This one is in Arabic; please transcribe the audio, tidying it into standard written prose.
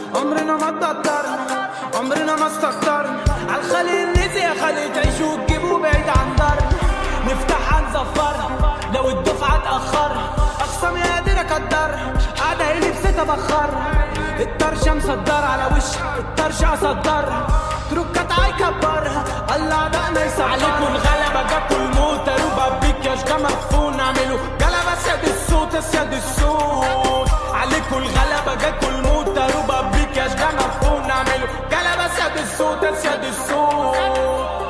عمرنا ما اتقدرنا، عمرنا ما استكترنا. عالخلي النسي يا خلي تعيشوا وتجيبوا بعيد عن دارنا. نفتحها نزفرها لو الدفعة اتأخرها. أقسم يا قادر أقدرها، قاعدة إلي بستة بخرها. الطرشة مصدرة على وشها، الطرشة أصدرها. تركات عيكبرها، الله عدقنا يسعرها. عليكوا الغلبة جاكوا الموت، روبا بيك يا شجا مدفون. اعملوا جلبة سياد الصوت يا سياد الصوت. عليكوا الغلبة جاكوا الموت، روبا بيك يا شجا مدفون. اعملوا جلبة سياد الصوت يا سياد الصوت.